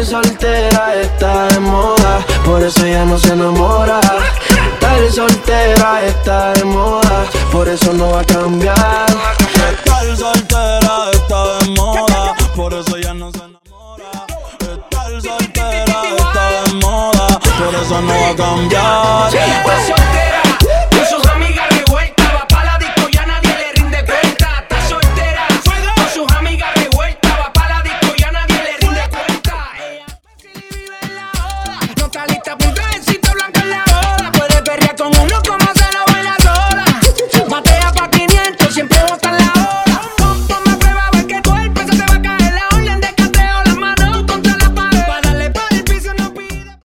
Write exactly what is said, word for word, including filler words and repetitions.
soltera está de moda, por eso ella no se enamora. Estar soltera está de moda, por eso no va a cambiar. Estar soltera está de moda, por eso ella no se enamora. Estar soltera está de moda, por eso no va a cambiar. Ella está soltera.